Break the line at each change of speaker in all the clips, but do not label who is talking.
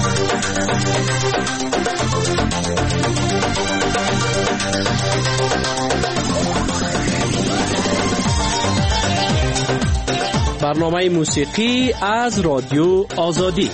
برنامه موسیقی از رادیو آزادی.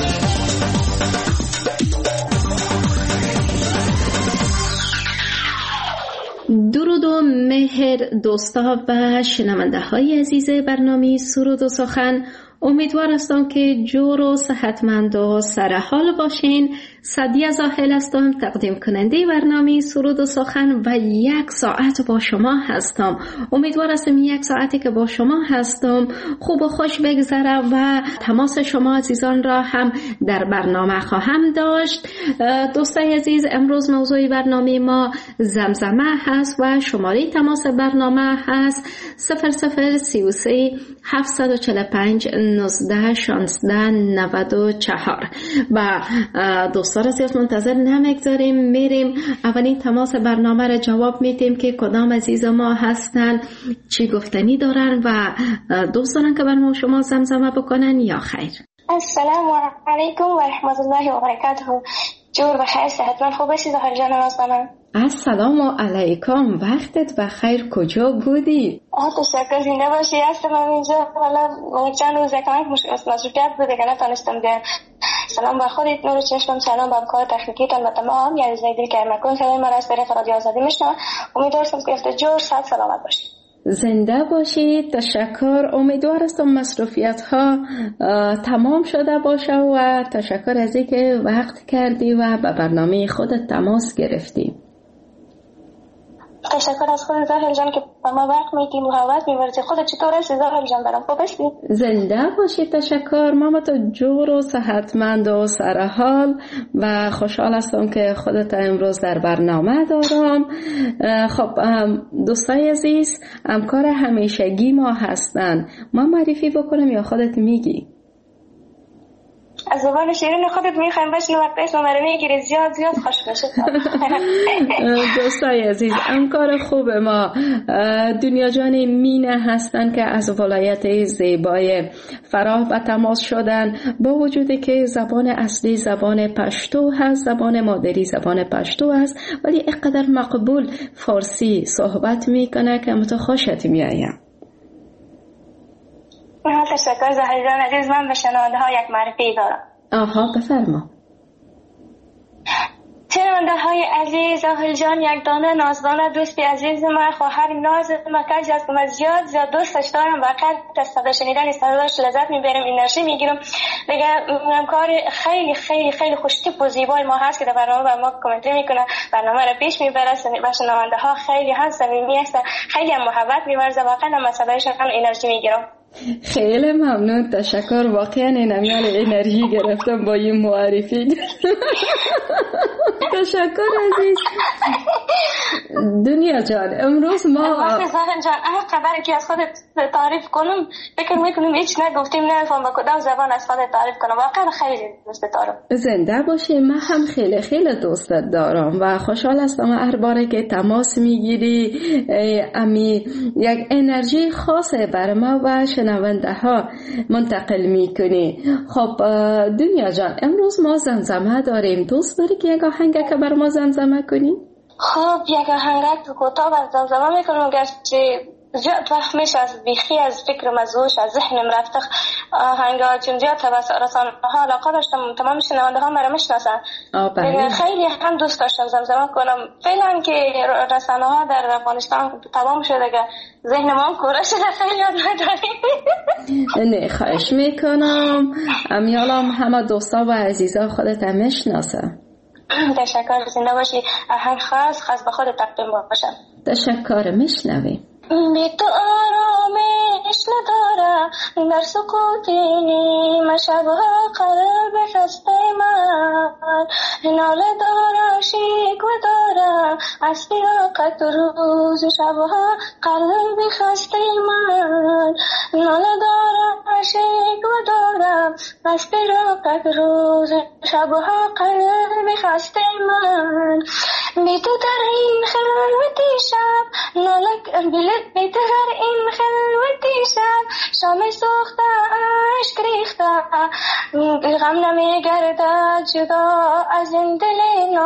درود و مهر دوستا و شنونده های عزیز برنامه سرود و سخن، امیدوار هستم که جور و صحتمند و سرحال باشین. سعدیه زاهل هستم، تقدیم کننده برنامه سرود و سخن و 1 ساعت با شما هستم. امیدوار هستم 1 ساعتی که با شما هستم خوب و خوش بگذره و تماس شما عزیزان را هم در برنامه خواهم داشت. دوستای عزیز، امروز موضوع برنامه ما زمزمه هست و شماره تماس برنامه هست 0033 745 19 16 94 و دوستان را زیاد منتظر نمیگذاریم، میریم اولین تماس برنامه را جواب میدیم که کدام عزیز ما هستن، چی گفتنی دارن و دوست دارن که برای شما زمزمه بکنن یا خیر.
السلام علیکم و رحمت الله و برکاته. جور بخیر، صحتمند خوب باشید زهر جان نازنین.
السلام علیکم، وقتت بخیر، کجا بودی؟
تشکر، زنده باشی. هستم اینجا، والا چند روز کمک مصروفیت بوده که نتونستم بیام. سلام بر خودت، نور چشمم، سلام بر کار تکنیکیتان و تمام یعنی زیدی که مکن صدای من از طریق رادیو آزادی میشنوم. امیدوارم که افت جور صحت سلامت باشید.
زنده باشید. تشکر. امیدوار هستم مصروفیت ها تمام شده باشه و تشکر از اینکه وقت کردی و به برنامه خودت تماس گرفتی.
تشکر از خود زاهل جان که با ما وقت میدیم و حوض میورزی. خودت چطور هستی زاهل جان؟ برام خوب هستی؟
زنده باشید. تشکر. ماما تو جور و صحتمند و سرحال و خوشحال هستم که خودت امروز در برنامه دارم. خب دوستای عزیز، همکار همیشگی ما هستن، ما معرفی بکنم یا خودت میگی؟
از زبان شیرین خودت میخوایم بشنو وقتی اسم رو میگیری زیاد خوش بشه.
دوستای عزیز، همکار خوب ما دنیا جان مینه هستن که از ولایت زیبای فراه به تماس شدن، با وجودی که زبان اصلی زبان پشتو هست، زبان مادری زبان پشتو هست، ولی اینقدر مقبول فارسی صحبت میکنه که متو خوشت میایم.
تشکر زهر جان عزیز. من به شنونده ها یک معرفی دارم.
آها، بفرما.
شنونده های عزیز، زهر جان یک دانه نازدانه دوستی عزیز من، خواهر ناز من که از من زیاد دوستش دارم و قد از صدا شنیدن صداش لذت میبرم، انرژی میگیرم. دیگه همکار خیلی خیلی خیلی خوشتیپ و زیبای ما هست که در برنامه با ما کامنتری میکنه، برنامه رو پیش میبره و شنونده ها خیلی هم صمیمی هستن، خیلی هم محبت میورزه. واقعا من صدایشون هم انرژی میگیرم.
خیلی ممنون، تشکر. واقعا نمیال انرژی گرفتم با این معرفی. تشکر عزیز. دنیا جان، امروز ما
زهر جان خبری که از خودت تعریف کنم فکر میکنم هیچ نگفتیم، نمیفهم با کدام زبان از خودت تعریف کنم. واقعا خیلی دوست دارم.
زنده باشی. من هم خیلی خیلی دوستت دارم و خوشحال هستم هر باره که تماس میگیری امی یک انرژی خاصه بر ما و شنونده ها منتقل میکنی. خب دنیا جان، امروز ما زمزمه داریم. دوست داری که یک آهنگ که بر ما زمزمه کنی؟
خب یک آهنگ کوتاه بر زمزمه میکنم، گرچه زیاد وقت میشه از بیخی از فکرم از هوش از ذهنم رفته آهنگا، چون زیاد توسط رسانه ها علاقه داشتم، تمام شنونده ها مرا میشناسن. خیلی هم دوست داشتم زمزمه کنم. فعلا که رسانه ها در افغانستان تمام شده که ذهن ما کوره شده، خیلی یاد نداریم.
نه خواهش میکنم، امیالم همه دوستا و عزیزا خودت هم میشناسن.
تشکر، زنده باشی. آهنگ خاص به خود تقدیم باشم.
تشکر. میشنویم.
بی تو آرامش ندارم در سکوت نیم شبها، قلب خسته من ناله دارم، شکوه دارم از فراقت روز شبها، قلب خسته من ناله دارم، شکوه دارم از فراقت روز شبها، قلب خسته من بی تو در این خلوتی شب بی تو در این خلوتی شب شام سوخته عشق ریخته غم نمیگردد جدا از این دل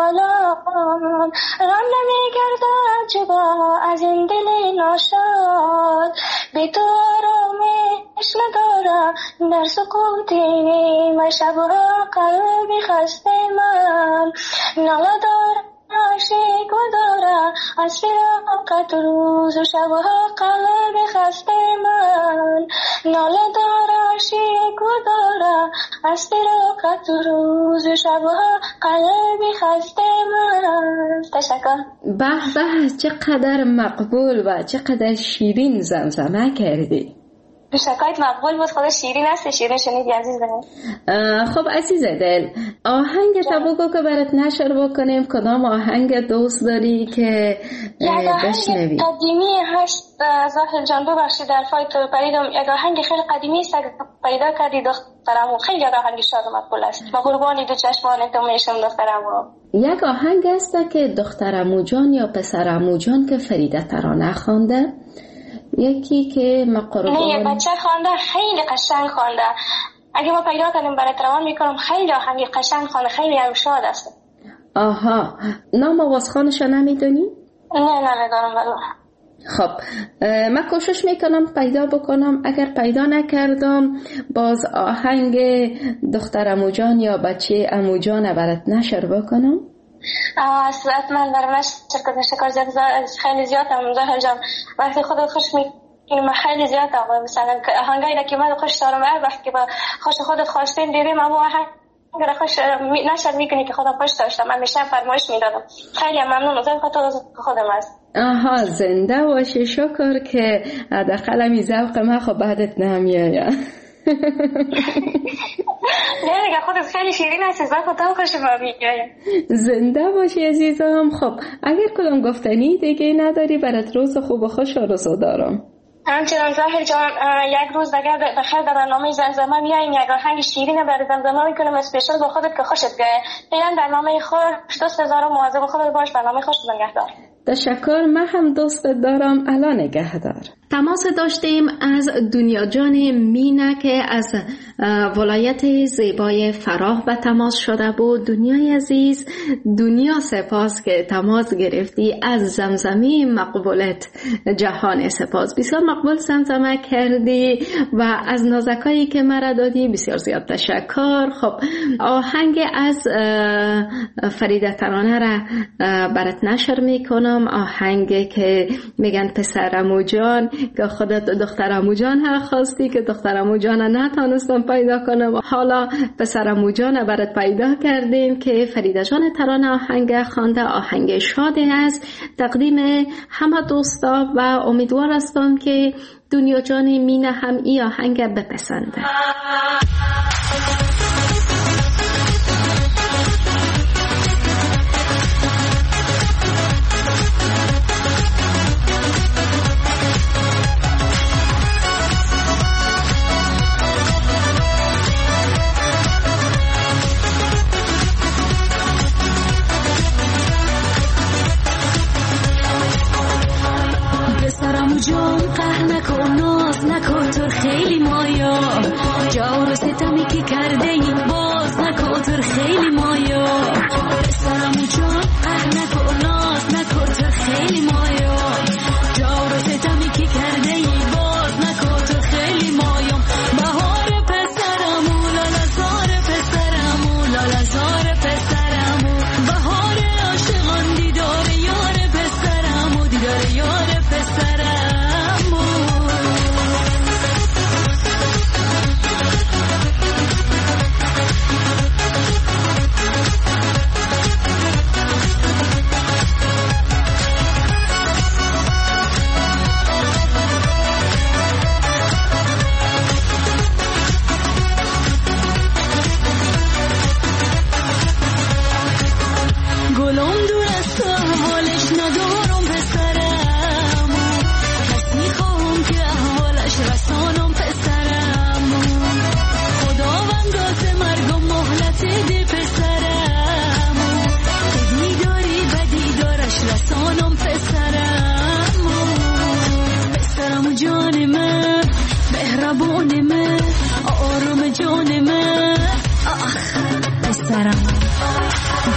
نالان غم نمیگردد جدا از این دل ناشاد بی تو آرامش ندارم در سکوت نیمه شبها قلبی خسته من ناله دارم عاشق و دارم از فراقت روز و شبها قلبی خسته من ناله دارم عاشق و دارم از فراقت روز و شبها قلبی خسته من. تشکر.
به به، چقدر مقبول و چقدر شیرین زمزمه کردی.
شکایت مقبول بود، خدا شیرین است. شیرین شنیدی عزیز دل.
خب عزیز دل، آهنگ بگو که برات نشر بکنیم. کدام آهنگ دوست داری که بشنوی؟
یک قدیمی هست زاهل جان، ببخشید در فایت پریدم. یک آهنگ خیلی قدیمی است پیدا کردی دخترمو. خیلی آهنگ شاد و مقبول است. ما قربانی دو چشمان تو میشم دخترمو. یک
آهنگ است که دخترمو جان یا پسرمو جان که فریده ترانه خوانده، یکی که مقربان
نه بچه خوانده، خیلی قشنگ خوانده. اگه ما پیدا کنیم برات روان میکنم. خیلی آهنگ قشنگ خوانده، خیلی هم شاد است.
آها، نام آوازخوانش نمیدونی؟
نه نمیدونم والله.
خب من کوشش میکنم پیدا بکنم. اگر پیدا نکردم باز آهنگ دختر عمو جان یا بچه عمو جان برات نشر بکنم.
اصلاً من در نشر کردن شکر خیلی زیاد هم زهر جان. وقتی خودت خوش میکنم خیلی زیاد هم مثلا آهنگایی که من خوش دارم هر وقت که با خوش خودت خواستین دیدیم اما آهنگ خوش نشر میکنی که خودم خوش داشتم. من میشه فرمایش میدادم. خیلی ممنون از خودم است.
آها، زنده باشی. شکر که حداقل می ذوق من خب بعدت نمیاد.
نه دیگه خودت خیلی شیرین هستی. خودم خوش میاد.
زنده باشی عزیزم. خب اگر کدام گفتنی دیگه نداری برات روز خوب و خوش آرزو دارم.
همچنان زاهر جان، یک روز دیگر بخیر در برنامه زمزمه میاییم. یک آهنگ شیرین برای زمزمه میکنم اسپیشال با خودت که خوشت گه. فعلا برنامه خوش. دوست دارم، مواظب خودت باش. برنامه خوش نگهدار.
تشکر. من هم دوست دارم. الان نگهدار. تماس داشتیم از دنیا جان مینه که از ولایت زیبای فراه به تماس شده بود. دنیای عزیز، دنیا سپاس که تماس گرفتی. از زمزمه مقبولت جهان سپاس. بسیار مقبول زمزمه کردی و از نازکایی که مرا دادی بسیار زیاد تشکر. خب آهنگ از فریده ترانه را برات نشر میکنم. آهنگ که میگن پسرمو جان که خودت دخترمو جان ها خواستی که دخترمو جان نتونستم پیدا کنم. حالا پسرمو جان برات پیدا کردیم که فریده جان ترانه آهنگ خوانده. آهنگ شاده است. تقدیم همه دوستا و امیدوار هستم که دنیا جان مینه هم این آهنگ بپسنده.
جان قهر نکن، ناز نکن، تو خیلی مایا جور و ستمی که کرده این باز نکن، تو خیلی مایا پسرمو جان قهر نکن، ناز نکن، تو خیلی مایا جور و ستمی که کرده این باز نکن، تو خیلی مایا بهار پسرمو لالزار پسرمو لالزار پسرمو بهار عاشقان دیدار یار پسرمو دیدار یار پسرمو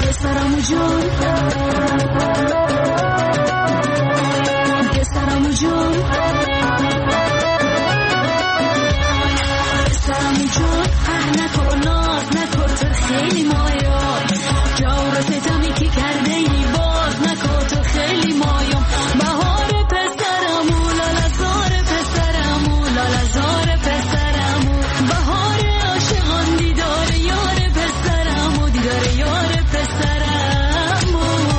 پسرمو جون پسرمو جون پسرمو جون نکن ناز نکن تو خیلی مایات جور ستمی که کرده ای باز نکن تو خیلی مایام بهار پسرمو لالزار پسرمو لالزار پسرمو بهار عاشقان دیدار یار پسرمو دیدار یار پسرمو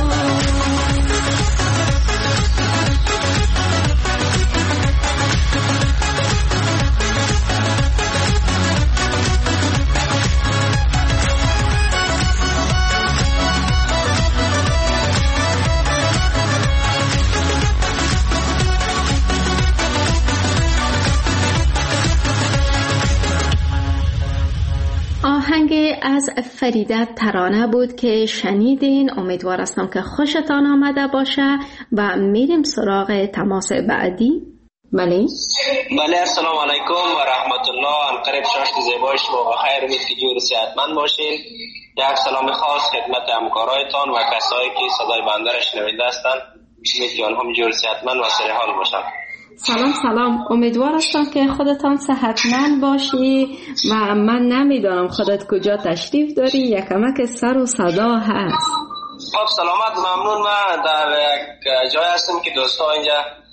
آهنگ از فریده ترانه بود که شنیدین. امیدوار هستم که خوشتان آمده باشه و میریم سراغ تماس بعدی. بله
السلام علیکم و رحمت الله. انقریب شاشت زیبای شما و خیر، امید که جور صحتمند باشین. یک سلام خاص خدمت همکارایتان و کسایی که صدای بنده را شنونده هستند. امید که آنها جور صحتمند و سرحال باشند.
سلام. امیدوار هستم که خودتان صحتمند باشی و من نمیدونم خودت کجا تشریف داری، یکمک سر و صدا هست.
خب سلامت، ممنون. من در یک جای هستم که دوستا اینجا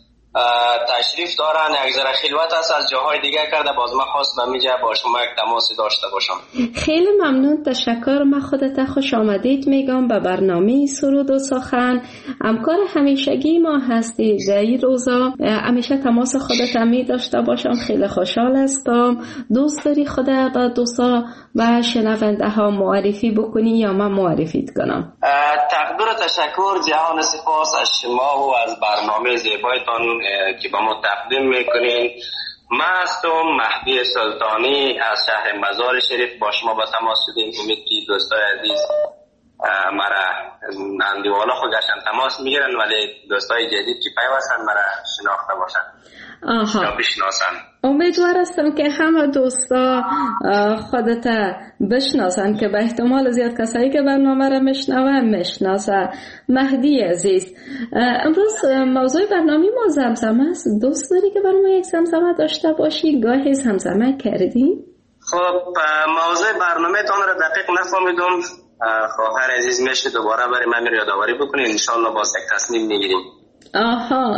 تشریف دارن، یک ذره خلوت است، از جاهای دیگه کرده، باز من خواستم اینجا با شما یک تماسی داشته باشم. خیلی
ممنون، تشکر. من خودت خوش آمدید میگم به برنامه سرود و سخن. همکار همیشگی ما هستی در این روزا، همیشه تماس خودت می داشته باشم. خیلی خوشحال هستم. دوست داری خودت به دوستا و شنونده ها معرفی بکنی یا من معرفیت کنم؟
تقدیر تشکر، جهان سپاس از شما و از برنامه زیبایتان که با ما تقدیم میکنین. من هستم مهدی سلطانی از شهر مزار شریف، با شما با تماس شدیم. امید که دوستای عزیز مرا اندیوالا خود گشتن تماس میگیرن، ولی دوستای جدید که پیوستن مرا شناخته باشن یا بشناسن.
امیدوار هستم که همه دوستا خودت بشناسن که به احتمال زیاد کسایی که برنامه را میشناسن. مهدی عزیز، امروز موضوع برنامه ما زمزمه است. دوست داری که برای ما یک زمزمه داشته باشی؟ گاهی زمزمه کردی؟
خب موضوع برنامه تان را دقیق نفهمیدم. خواهر عزیز میشه دوباره برای من یادآوری بکنید، انشالله باز یک تصمیم میگیریم.
آها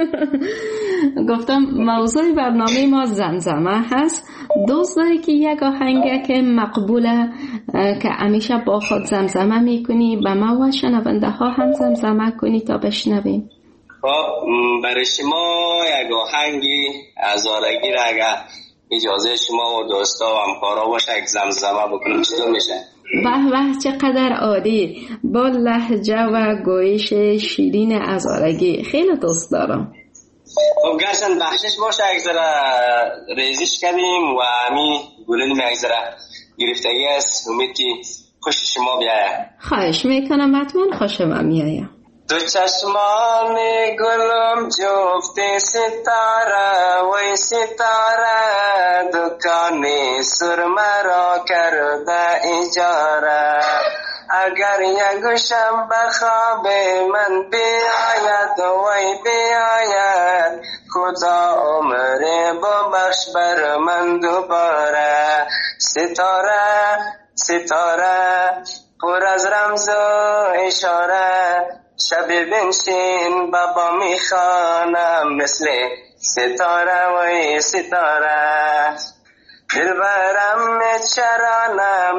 گفتم موضوع برنامه ما زمزمه هست. دوست داری که یک آهنگه که مقبوله که همیشه با خود زمزمه میکنی به ما و شنونده ها هم زمزمه کنی تا بشنویم؟
خب برای شما یک آهنگی هزارگی را اگر اجازه شما و دوستا و همکارا باشه یک زمزمه بکنیم چطور میشه؟
به چقدر عالی، با لهجه و گویش شیرین هزارگی. خیلی دوست دارم.
خب گرسن بخشش باشه یک ذره ریزش کردیم و همین گلیم یک ذره گرفتگی است. امید که خوش شما بیایه.
خواهش میکنم، حتما خوش من میایه.
دو چشمان گلم جفت ستاره وی ستاره دکان سرمه را کرده اجاره اگر یکشم به خواب من بیاید وی بیاید خدا عمر ببخش بر من دوباره ستاره ستاره پر از رمز و اشاره شب بنشین بابا میخوانم مثل ستاره وی ستاره دلبرم چرانه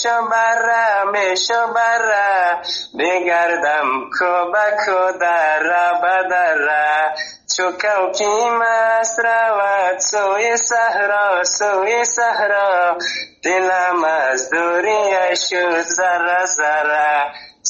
میشو بره بگردم کو بکو در بدره چو کوکی مست رود سوی صحرا دلم از دوری شد ذره ذره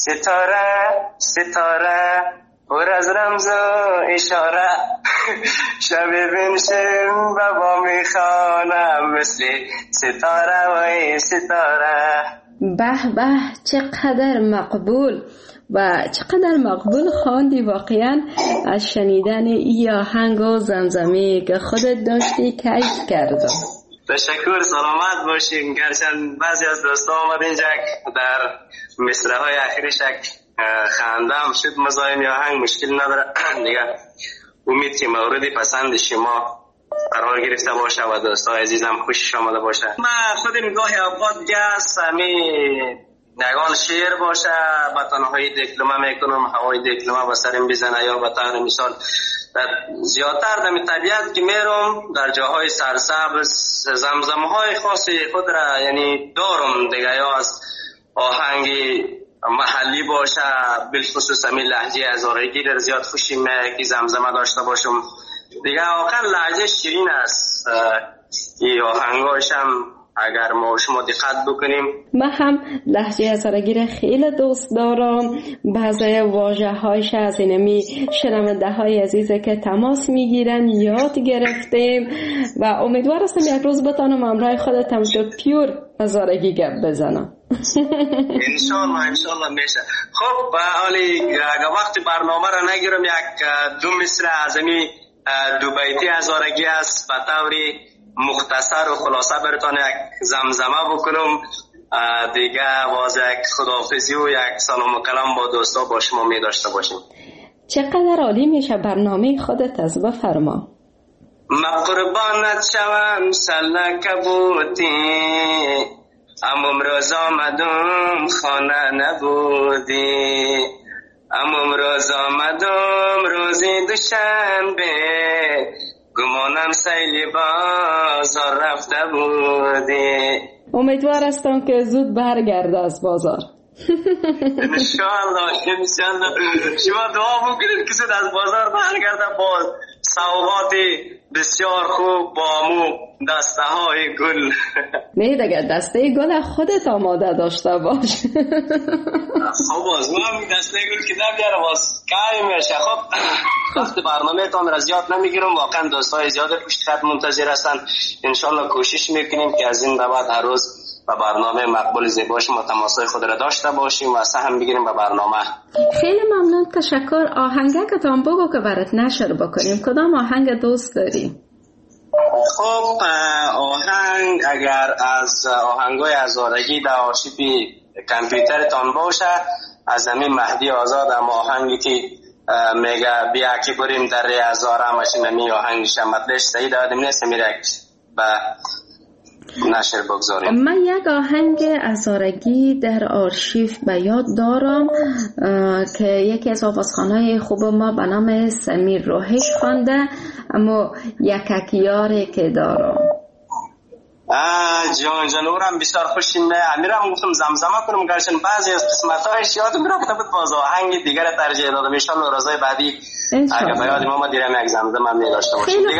ستاره پر از رمز و اشاره شب بنشین بابا میخوانم مثل ستاره و ستاره.
به چقدر مقبول و چقدر مقبول خواندی واقعا. از شنیدن این آهنگ و زمزمه که خودت داشتی کیف کردم.
تشکر، سلامت باشین. گرچند بعضی از دوستا آمد اینجا در مصرع های اخیرش یک خنده هم شد. مزاحم آهنگ مشکل نداره دیگه. امید که مورد پسند شما قرار گرفته باشه و دوستای عزیزم خوشش آمده باشه. من خودم گاهی اوقات گس نگان شعر باشه با تنهایی دیپلمه میکنم، هوای دیپلمه با سرم بزنه، یا به طور مثال زیادتر در طبیعت که میرم در جاهای سرسبز زمزمه های خاص خود را یعنی دارم دیگه، یا از آهنگ محلی باشه بالخصوص همین لهجه هزارگی را زیاد خوشی که زمزمه داشته باشم دیگه. واقعا لهجه شیرین است این آهنگاش هم اگر ما شما دقت بکنیم.
من هم لهجه هزارگی را خیلی دوست دارم. بعضی واژه هایش از اینمی شنونده های عزیزه که تماس میگیرن یاد گرفتیم و امیدوار هستم یک روز بتانم همراه خودتم جو پیور هزارگی گپ بزنم.
انشالله میشه. خب حالی اگر وقت برنامه را نگیرم یک دو مصرع از این دو بیتی هزارگی است به طوری مختصر و خلاصه براتون یک زمزمه بکنم دیگه. واضح یک خداحافظی و یک سلام و کلام با دوستا با شما می داشته باشیم.
چقدر عالی میشه برنامه خودت از بفرما.
ما قربانت شوم سلک بودی امروز آمدم خانه نبودی، امروز آمدم روزی دوشنبه گمانم سیلی بازار رفته بودی.
امیدوار هستم که زود برگرده از بازار.
انشاءالله شما دعا بکنید که زود از بازار برگرده با سوغات بسیار خوب با امو دسته های گل.
نه دیگه دسته گل خودت آماده داشته باش.
خب باز من دسته گل که نمیاره باز کاری میشه. خب وقت برنامه تان را زیاد نمیگیرم، واقعا دوستای زیاد پشت خط منتظر هستن. انشالله کوشش میکنیم که از این بعد هر روز با برنامه مقبول زیبا شما تماسای خود را داشته باشیم و سهم بگیریم به برنامه.
خیلی ممنون، تشکر. آهنگکتان بگو که برات نشر بکنیم. کدام آهنگ دوست داری؟
خب آهنگ اگر از آهنگای هزارگی در آرشیو کامپیوترتان باشه از همین مهدی آزاد هم آهنگی که میگه بیا که بریم در هزاره ماشین همی آهنگش مطلش سعید آدم نیست میره به نشر بگذاریم.
من یک آهنگ هزارگی در آرشیو به یاد دارم که یکی از آوازخوانای خوب ما به نام سمیر روحش خوانده، اما یککیاری که دارم.
جانورم بسیار خوشیم. امیرم گفتم زمزمه کنم گرچه بعضی از قسمت‌هایش یادم رفته بود، باز آهنگ دیگر ترجیح دادم. ان شاء الله روزهای بعدی اگه به یاد ما دیرم یک زمزمه می داشته باشیم دیگه.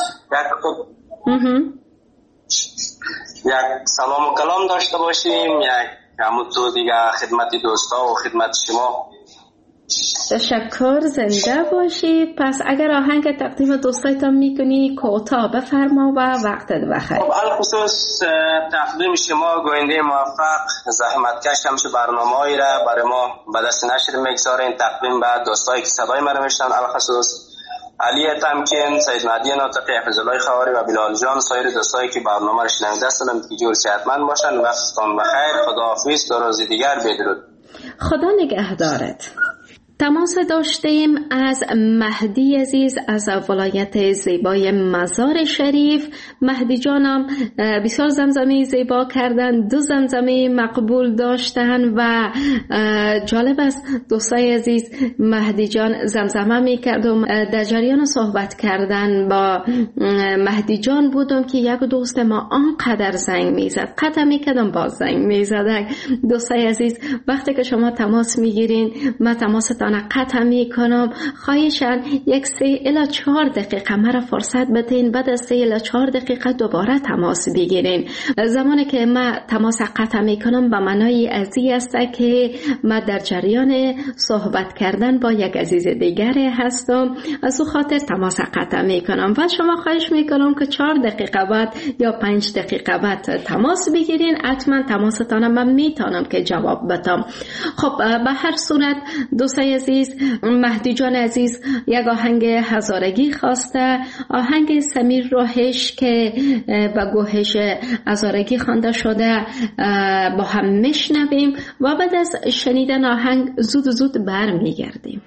یک سلام و کلام داشته باشیم، یک همونطور دیگه خدمت دوستا و خدمت شما.
تشکر، زنده باشی. پس اگر آهنگ تقدیم دوستایتان میکنی کوتاه بفرما و وقتت بخیر.
الخصوص تقدیم شما گوینده موفق زحمتکش همچون برنامه‌ای را برای ما به دست نشر میگذارین. تقدیم به دوستایی که صدای ما رو میشنن، الخصوص علی تمکین، سید مهدی ناطقی، حفظ الله خواری و بلال جان، سایر دوستایی که برنامه رو شنونده هستند که جور صحتمند باشن. وقتتون بخیر. خداحافظ. تا روز دیگر بدرود.
خدا نگهدارت. تماس داشتیم از مهدی عزیز از ولایت زیبای مزار شریف. مهدی جانم بسیار زمزمه زیبا کردن، 2 زمزمه مقبول داشتن و جالب است دوستای عزیز. مهدی جان زمزمه میکردم، در جریان صحبت کردن با مهدی جان بودم که یک دوست ما آنقدر زنگ میزد، قطع میکردم باز زنگ میزد. دوستای عزیز وقتی که شما تماس میگیرین من تماستان قطع میکنم، خواهشاً 3 الی 4 دقیقه مرا فرصت بدین، بعد از 3 الی 4 دقیقه دوباره تماس بگیرین. زمانی که من تماس قطع میکنم به معنای ازی است که من در جریان صحبت کردن با یک عزیز دیگری هستم، از او خاطر تماس قطع میکنم و شما خواهش میکنم که 4 دقیقه بعد یا 5 دقیقه بعد تماس بگیرین. حتما تماستان من میتونم که جواب بدم. خب به هر صورت دوستای عزیز مهدی جان عزیز یک آهنگ هزارگی خواسته، آهنگ سمیر راهش که با گوهش هزارگی خوانده شده با هم میشنویم و بعد از شنیدن آهنگ زود برمیگردیم.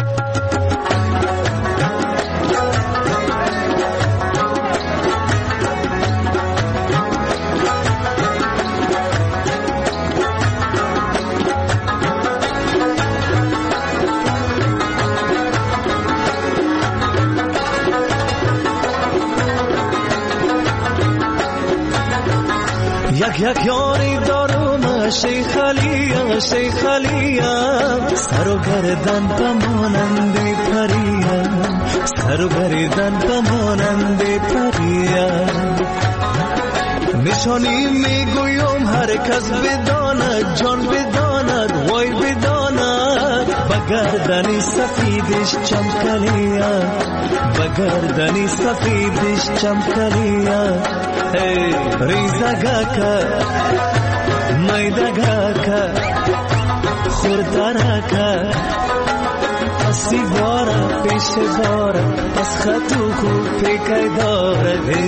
یک یاری دارم شیخ علیم سر و گردن بمانند پریم، سر و گردن بمانند پریم. نشانی میگویم هر کس بداند، جان بداند، وای بداند، بگردنی سفیدش چمکلیم، بگردنی سفیدش چمکلیم. ریزگاکا میدگاکا خوردارکا پسی بارا پیش بارا پس خطو خوب پیکای داره.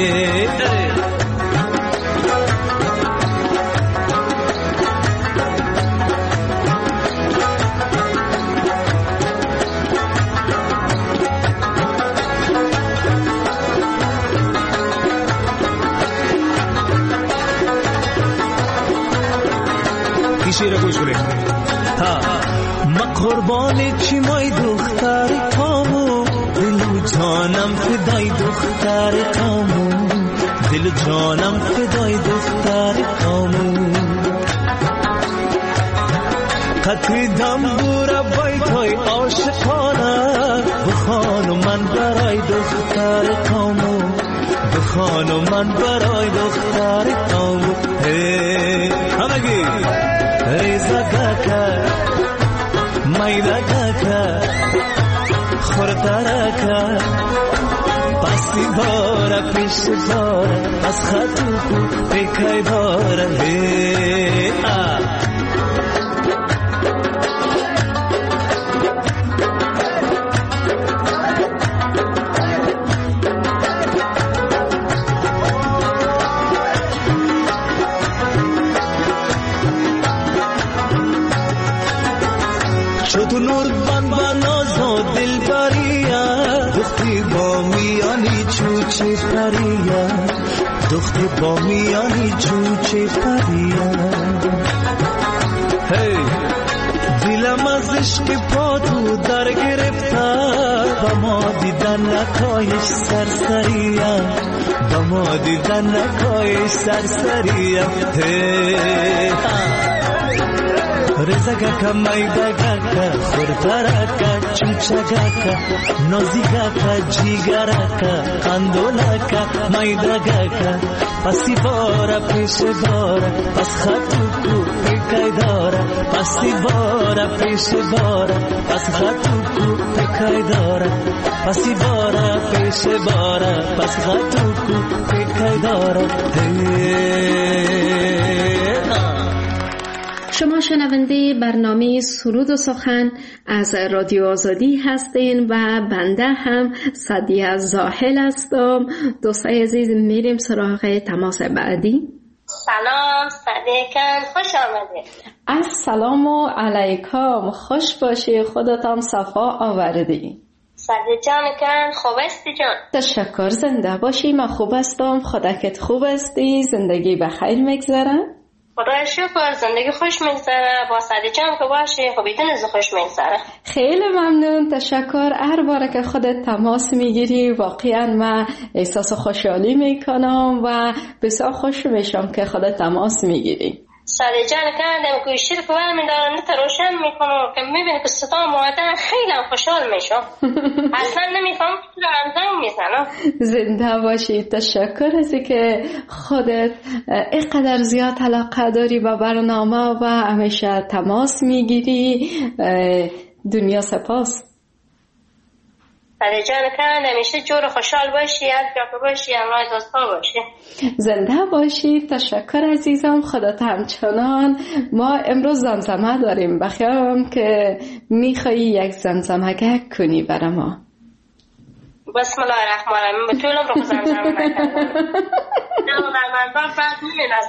شیر گوش کنید. ما قربان چی مای دختر کامو، دل جانم فدای دختر کامو، دل جانم فدای دختر کامو. قطعی دنبور بیتای عاشقانه، بخوانو من برای دختر کامو، بخوانو من برای دختر کامو. همگی ریزگاکا میدگاکا خوردارکا پسی بارا پیش بارا از خطو کو پیکای بارا. تو نور بان بانازو دل بریا، دختی با میانی چوچه پریا، دختی با میانی چوچه پریا. دلم از عشق پا تو در گرفته، با ما دیدن نکایش سرسریا، با ما دیدن نکایش سرسریا. رزگاکا میدگاکا خوردارکا چوچگاکا نازیگاکا جیگراکا قندولاکا میدگاکا پسی بارا پیش بارا پس خطو کو پیکای دارا، پسی بارا پیش بارا پس خطو کو پیکای دارا، پسی بارا پیش بارا پس خطو کو پیکای دارا.
شما شنونده برنامه سرود و سخن از رادیو آزادی هستین و بنده هم سعدیه زاهل هستم. دوستای عزیز میریم سراغ تماس بعدی.
سلام صدیقان، خوش آمدید.
السلام علیکم، خوش باشی، خودتان صفا آوردی.
صدیق جان کن خوب هستی جان؟
تشکر، زنده باشی. من خوب هستم، خودت خوب هستی؟ زندگی بخیر میگذره؟
خدا شکر زندگی خوش میگذره. با صدیق جان که باشی خب بدون از خوش میگذره.
خیلی ممنون، تشکر. هر بار که خودت تماس میگیری واقعا من احساس خوشحالی میکنم و بسیار خوش میشم که خودت تماس میگیری.
صدیق جان کردم گوشی رو که برمی دارم نت روشن میکنم که میبینم که صدا مادر خیلی خوشحال میشم. اصلا نمیفهم که دارم زنگ میزنم.
زنده باشی، تشکر از که خودت اینقدر زیاد علاقه داری به برنامه و همیشه تماس میگیری. دنیا سپاس.
صدیق جان کردم همیشه جور خوشحال باشی، از جا باشی، الله دوستا باشی.
زنده باشی، تشکر عزیزم. خودت همچنان. ما امروز زمزمه داریم، بخیرم که میخوایی یک زمزمه کنی برای ما؟
بسم الله الرحمن الرحیم. به طولم رو زمزمه نکردم. من بعد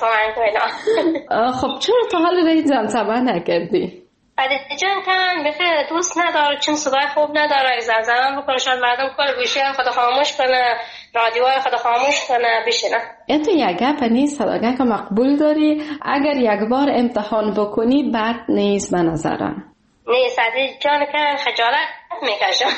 خب چرا تا حال رای زمزمه نکردی؟
جان کنن بخیر دوست نداره، چون صدای خوب نداره، زمزمه بکنه شاید مردم کل گوشی خود خاموش کنه، رادیوهای خود خاموش کنه بشینه.
تو یک گپ نیست، صداگه که مقبول داری، اگر یک بار امتحان بکنی بد نیست به نظرم.
نیست عزیز جان کنن خجالت میکشم.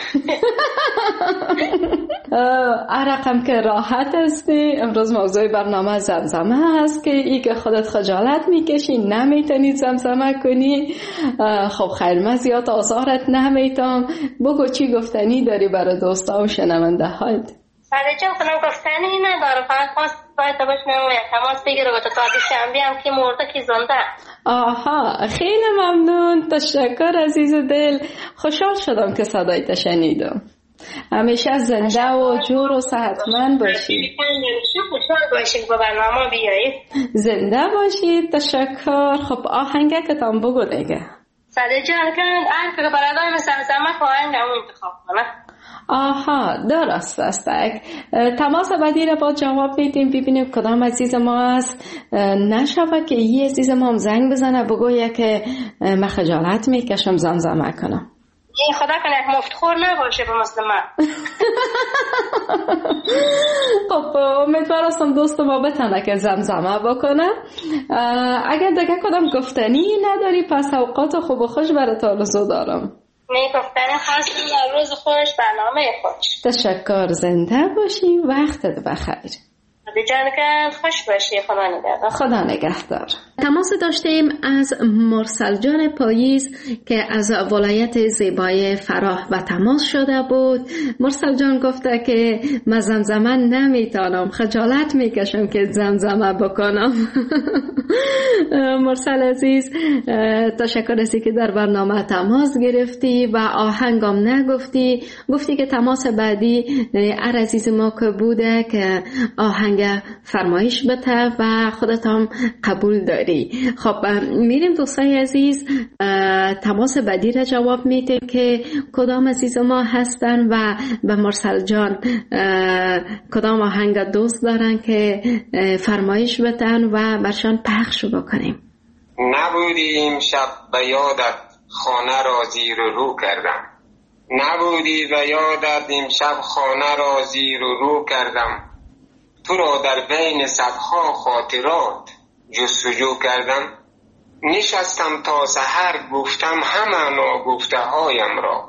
رقم که راحت هستی. امروز موضوع برنامه زمزمه هست که ای که خودت خجالت میکشی نمیتونی زمزمه کنی. خب خیر من زیاد آزارت نمیتم، بگو چی گفتنی داری برای دوستا و شنونده هایت؟
بله جان کنم گفتنی نداره، فقط خواست باید باشنم یک تماس بگیره و تا شنبه هم که مرده که زنده.
آها خیلی ممنون، تشکر عزیز دل، خوشحال شدم که صدایت شنیدم. همیشه زنده و جور و صحتمند باشی.
خوشحال باشید با برنامه بیایید.
زنده باشید، تشکر. خب آهنگه که تام بگو دیگه.
صده جان کند هر که برادای مثل زمه که آهنگ همون انتخاب کنه.
آها درست است. تماس بعدی را با جواب میدیم، ببینیم کدام عزیز ما است. نشوه که یه عزیز ما هم زنگ بزنه بگویه که من خجالت میکشم زمزمه کنم.
این خدا کنه یک مفتخور نباشه به مثل من.
خب امیدوارم دوست ما بتونه که زمزمه بکنه. اگر دیگه کدام گفتنی نداری پس اوقات خوب و خوش برات آرزو دارم.
گفتنی خواستم روز خوش برنامه خوش.
تشکر، زنده باشی، وقتت بخیر.
جان که خوش باشی، خدا نگهدار.
خدا نگهدار.
تماس داشتیم از مرسل جان پاییز که از ولایت زیبای فراه و تماس شده بود. مرسل جان گفته که من زمزمه نمیتونم، خجالت میکشم که زمزمه بکنم. مرسل عزیز تشکر هستی که در برنامه تماس گرفتی و آهنگم نگفتی، گفتی که تماس بعدی هر عزیز ما که بوده که آهنگ فرمایش بده و خودت هم قبول داری. خب میریم دوستای عزیز تماس بعدی را جواب میده که کدام عزیز ما هستن و به مرسل جان کدام آهنگ دوست دارن که فرمایش بدن و برشان پخش بکنیم.
نبودی امشب به یادت خانه را زیر رو کردم، نبودی به یادت امشب خانه را زیر رو کردم، تو را در بین صدها خاطرات جستجو کردم، نشستم تا سحر گفتم همه ناگفته هایم را،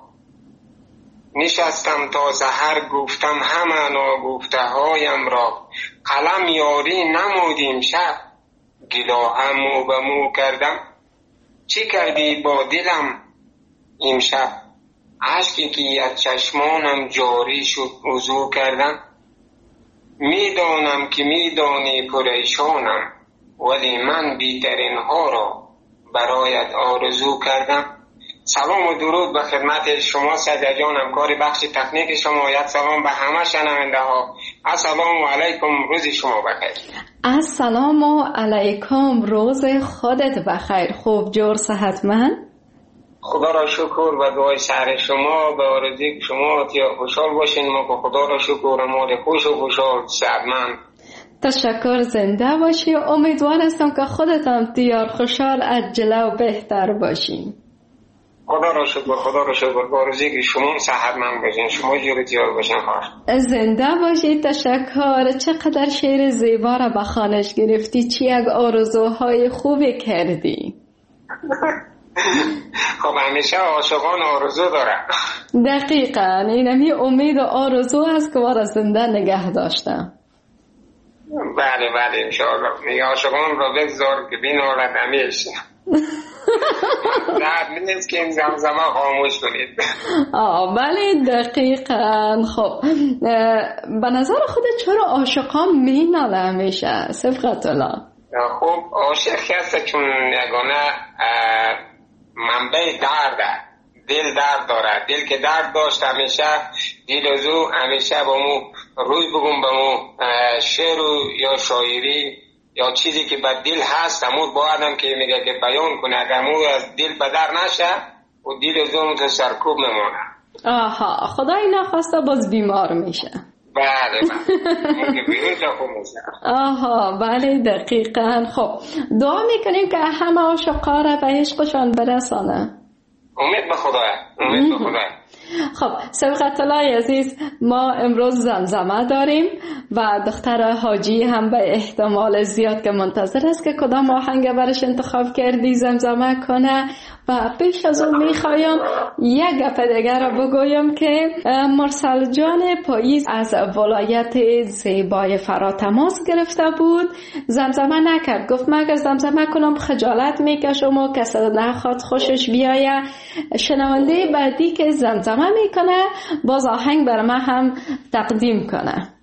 نشستم تا سحر گفتم همه ناگفته هایم را، قلم یاری نمودیم شب گلاهم مو به مو کردم، چی کردی با دلم امشب اشکی که از چشمانم جاری شد وضو کردم، میدانم که میدانی پریشانم ولی من بیترین ها را برایت آرزو کردم. سلام و درود به خدمت شما سعید جان، همکار بخش تکنیک شما. یک سلام به همه شنونده ها. السلام علیکم، روز شما بخیر.
السلام علیکم، روز خودت بخیر. خوب جور صحتمند؟
خدا را شکر و دعای سر شما به آرزوی شما که خوشحال باشین. ما که خدا را شکر مال خوش و خوشحال صحتمند.
تشکر، زنده باشی. امیدوار هستم که خودت هم دیار خوشحال عجله و بهتر باشین.
خدا را شکر، خدا را شکر به آرزوی که شما صحتمند باشین، شما جور دیار باشین. خواهش
زنده باشی. تشکر. چقدر شعر زیبا را به خوانش گرفتی، چی یک آرزوهای خوبی کردی.
خب همیشه عاشقان آرزو دارن.
دقیقاً اینمی امید و آرزو هست که ما را زنده نگه داشتم.
بله بله انشاءالله. میگه عاشقان را بگذار که بینالد همیشه. درد نیست که این زمزمه خاموش کنید.
بله دقیقاً. خب به نظر خودت چرا عاشقان میناله همیشه؟ صفقت الله.
خب عاشق هست چون یگانه منبع درده، دل درد داره. دل که درد داشت همیشه دل ازو همیشه با مو روی بگم با مو شعر یا شاعری یا چیزی که به دل هست همون باید هم که میگه که بیان کنه. اگر مو از دل بدر نشه و دل زون سرکوب نمونه.
آها، خدای نخواسته باز بیمار میشه.
بله
آها بله دقیقاً. خب دعا میکنیم که همه عاشقا را به عشقشان برسانه.
امید به خدا.
خب سبقت الله عزیز، ما امروز زمزمه داریم و دختر حاجی هم به احتمال زیاد که منتظر است که کدام آهنگ برش انتخاب کردی زمزمه کنه. و پیش از اون میخوایم یک گپ دیگر را بگویم که مرسل جان پاییز از ولایت زیبای فرا تماس گرفته بود، زمزمه نکرد، گفت من اگر زمزمه کنم خجالت میکشم و کسی نخواد خوشش بیایه. شنونده بعدی که زمزمه میکنه باز آهنگ بر من هم تقدیم کنه.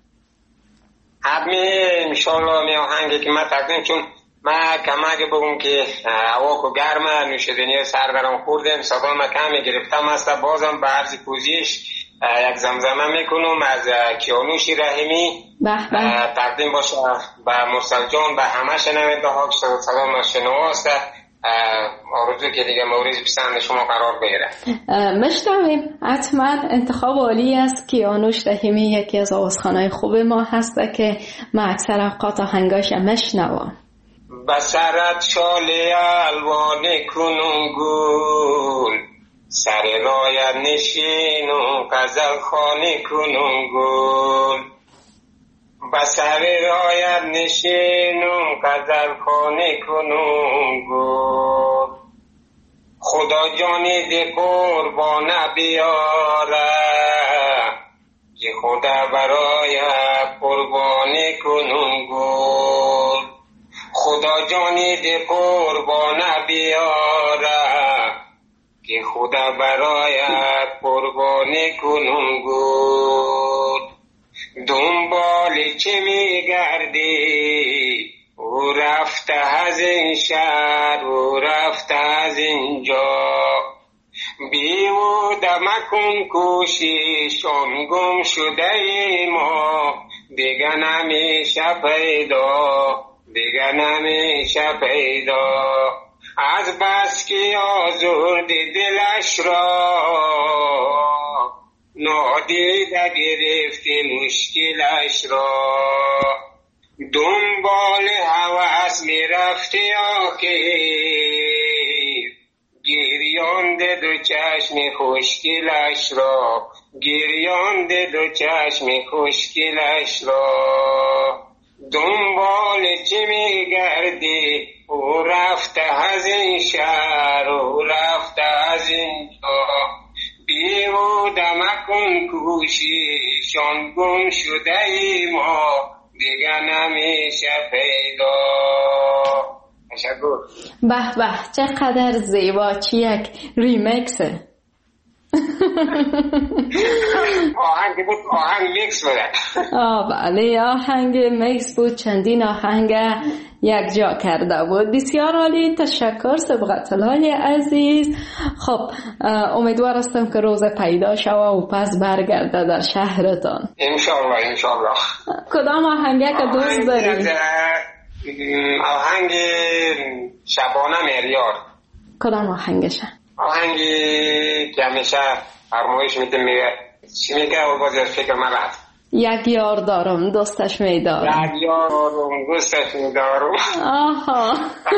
انشالله می آهنگی که من تقدیم، چون من کمک بگم که هوا کو گرمه، نوشیدنی سر برام خوردم، صدا ما کمی گرفتم است. بازم به عرض پوزیش یک زمزمه میکنم از کیانوش رحیمی تقدیم باشه به مرسل جان، به همه شنونده ها که صدا ما شنواسته. آرزو که دیگه مورد پسند شما قرار بگیره.
مشتویم حتما. انتخاب عالی است. کیانوش رحیمی یکی از آوازخوانای خوب ما هسته که من اکثر اوقات آهنگاش مشنوام.
بسرت شاله الوان کنون گل، سر رایت نشین و غزل خانه کنون گل. بسر رایت نشین و غزل خانه کنون گل. خدا جانی دی قربان بیاره، که خدا برای قربان کنون گل. خدا جانی دی قربان بیاره، که خدا برای قربان کنون گل. دنبال چه میگردی؟ او رفته از این شهر، او رفته از اینجا. بیهوده مکن کوشش، آن گم شده ما دیگه نمیشه پیدا، دیگه نمیشه پیدا. از بس که آزردی دلش را، نادیده گرفتی مشکلش را. دنبال هوس میرفتی آخر، گریانده دو چشم خوشگلش را، گریانده دو چشم خوشگلش را. دنبال چی میگردی؟ او رفته از این شهر، او رفته از اینجا. بیهوده مکن کوشش، آن گم شده ای ما دیگه نمیشه پیدا. تشکر.
به به چقدر زیبا، چی یک ریمیکسه.
آهنگ بود، آهنگ میکس بوده.
بله آهنگ میکس بود، چندین آهنگ یک جا کرده بود. بسیار عالی، تشکر سبقت الله عزیز. خب امیدوار هستم که روز پیدا شوه و پس برگرده در شهرتان.
انشالله انشالله. کدام
آهنگی که دوست داری؟
آهنگ شبانه مهریار.
کدام آهنگشه؟
آهنگی که همیشه فرمایش میده، میگه چی میگه و باز فکر من رفت.
یک یار دارم دوستش میدارم.
یک یار دارم دوستش میدارم.
آها.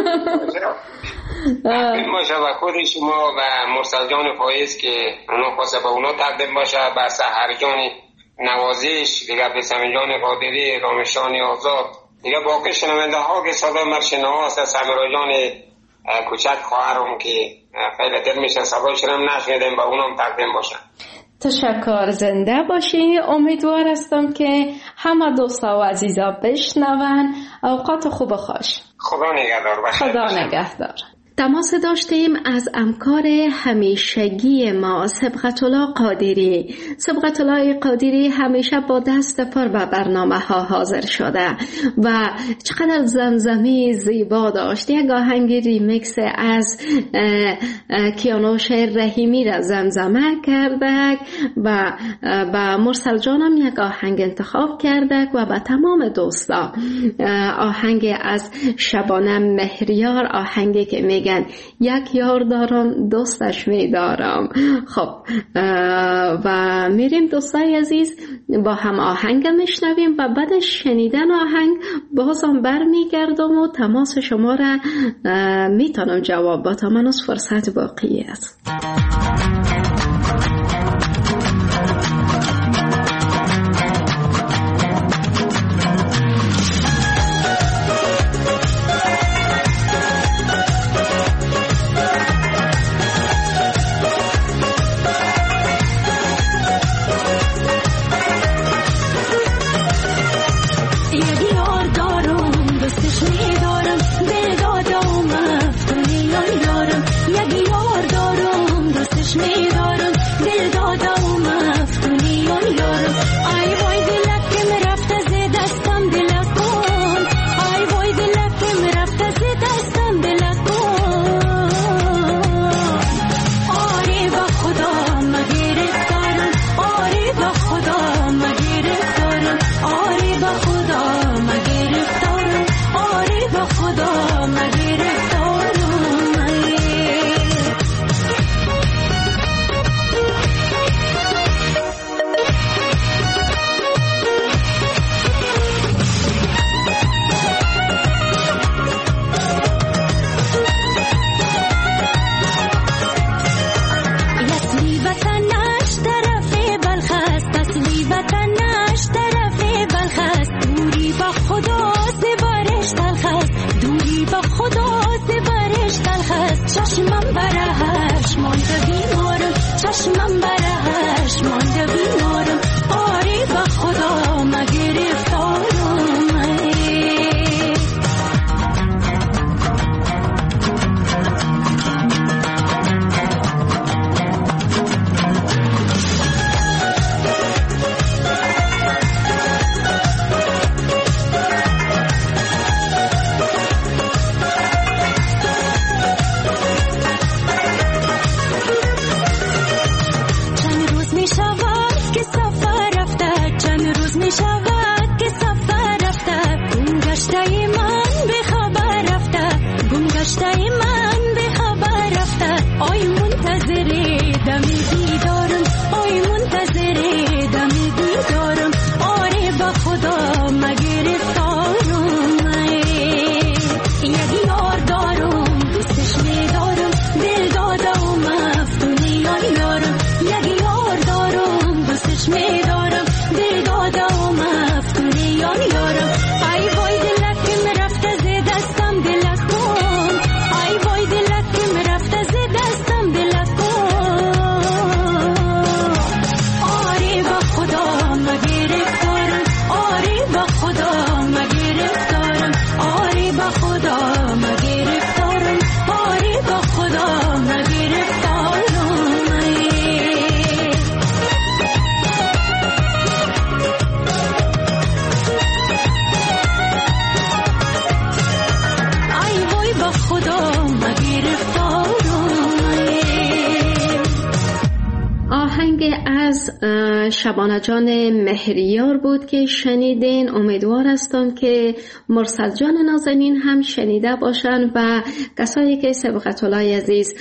باشه و خود شما و مرسل جان پاییز که اونا خواسته به اونا تقدیم باشه، به سحر جان نوازش دیگه، به سمی جان قادری، رامشان آزاد دیگه، باقی شنونده ها که صدا مرشنه هست، سمیرا جان کوچک خواهرم که خیلی دل میشه صدایشون هم نشنیدیم، به اونم تقدیم باشن.
تشکر، زنده باشی. امیدوار هستم که همه دوستا و عزیزا بشنون. اوقات خوب خوش.
خدا نگهدار.
خدا نگهدار.
تماس داشتیم از همکار همیشگی ما سبقت الله قادری. سبقت الله قادری همیشه با دست پر به برنامه ها حاضر شده و چقدر زمزمه زیبا داشت. یک آهنگ ریمیکس از کیانوش رحیمی را زمزمه کرده و با مرسل جانم یک آهنگ انتخاب کرده و به تمام دوستا آهنگ از شبانه مهریار، آهنگی که میگن یک یار دارم دوستش میدارم. خب و میریم دوستای عزیز با هم آهنگ میشنویم و بعد شنیدن آهنگ بازم برمیگردم و تماس شما را میتونم جواب با تا منوز فرصت باقی است. شبانه جان مهریار بود که شنیدین. امیدوار هستم که مرسل جان نازنین هم شنیده باشن و کسایی که سبقت الله عزیز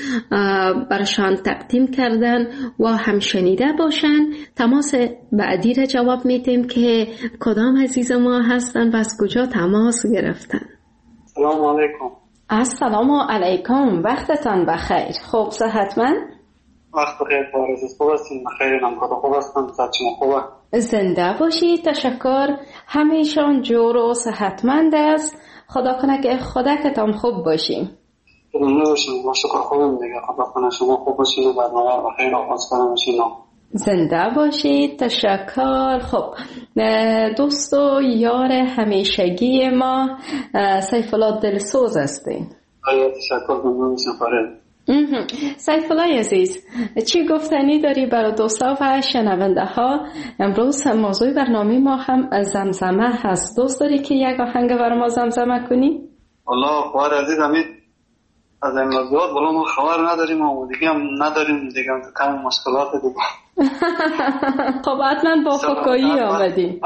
برشان تقدیم کردن و هم شنیده باشن. تماس بعدی را جواب میتیم که کدام عزیز ما هستن و از کجا تماس گرفتن.
سلام علیکم.
السلام علیکم، وقتتان بخیر. خوب صحتمند؟
وقت بخیر بارز خوب هستیم. بخیر نمکات خوب هستم. صحت شما خوبه؟
زنده باشید. تشکر. همیشان جور و صحتمند است. خدا کنه که خودتان خوب باشیم.
زنده باشیم. با شکر خوبم دیگه. خدا کنه شما خوب باشید و برنامه بخیر آغاز کنم باشید.
زنده باشید. تشکر. خب دوست و یار همیشگی ما سیف الله دلسوز هستین.
تشکر ممنون میشم فرید.
سیف الله عزیز، چی گفتنی داری برای دوستا و شنونده ها؟ امروز موضوع برنامه ما هم زمزمه هست. دوست داری که یک آهنگ برای ما زمزمه کنی؟
والله خواهر عزیز همین از این موضوعات بلا ما خبر نداریم و دیگه هم نداریم دیگه کم مشکلات دیگه.
خب حتما با فکایی آمدی.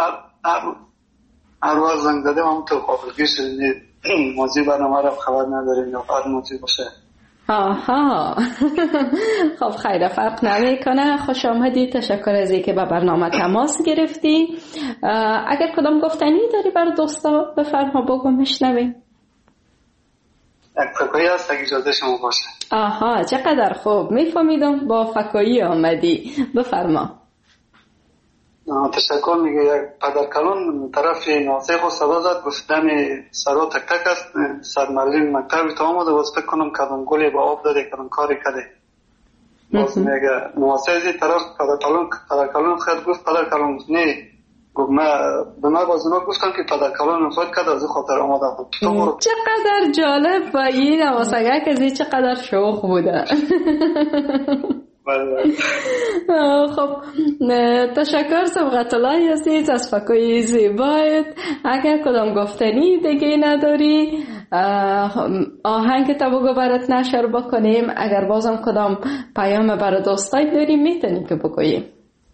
هر وقت زنگ زده هم تو خواهرگی شدید موضوع برنامه را خبر نداریم یا فرد موضوع باشه.
آها خب خیلی فرق نمیکنه. خوش آمدی، تشکر از اینکه به برنامه تماس گرفتی. اگر کدام گفتنی داری بر دوستا بفرما، بگو میشنویم.
یک فکایی هست اگه اجازه شما باشه.
آها چقدر خوب، میفهمیدم با فکایی آمدی، بفرما.
تشکر. میگه یک پدرکلان طرف ناسه خود صدا زد، گفتن سرا تک تک است، سرمرلین مکتبی تا آمده، باز فکر کنم کدام گلی با آب داده، کدام کاری کده. باز میگه ناسه ازی طرف پدرکلان خود گفت پدرکلان نه، گفت به من باز اونا گفتم که پدرکلان خود کده، از خاطر آمده بود.
چقدر جالب با این نواسگه کزی، چقدر شوق بوده. خب تشکر سبقت الله عزیز از فکای زیبایت. اگر کدام گفتنی دیگه نداری آهنگ تا بگو برات نشر بکنیم. اگر بازم کدام پیام برای دوستای داری میتونی که بگوییم.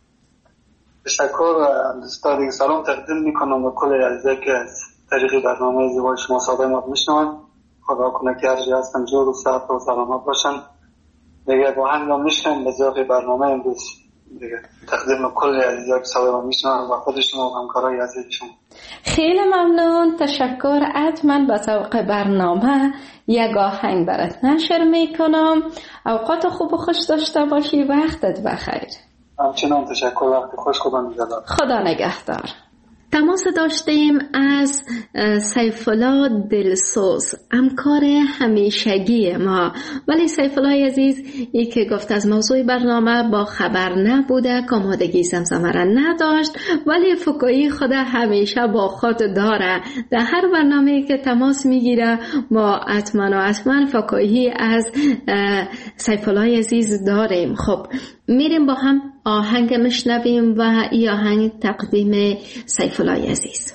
تشکر دوستان، سلام تقدیم میکنم به کل عزیزایی که از طریق برنامه زیبای شما صدای ما میشنون. خدا کنه که هر جا هستن جور و صحت و سلامت باشن. دیگه با هم میشنم به ذوق برنامه امروز دیگه تقدیم کل عزیزایی که صدای ما میشنون و خودشون و همکارای عزیزشون.
خیلی ممنون، تشکر. حتما به ذوق برنامه یک آهنگ برات نشر میکنم. اوقات خوب و خوش داشته باشی، وقتت بخیر.
همچنان تشکر، وقت خوش.
خدا نگهدار.
تماس داشتیم از سیفالله دلسوز، همکار همیشگی ما. ولی سیفالله عزیز ای که گفت از موضوع برنامه با خبر نبوده، آمادگی زمزمه را نداشت، ولی فکایی خود همیشه با خود داره. در هر برنامه که تماس میگیره ما حتما فکایی از سیفالله عزیز داریم. خب میریم با هم آهنگ مشنویم و این آهنگ تقدیم سیفالله عزیز.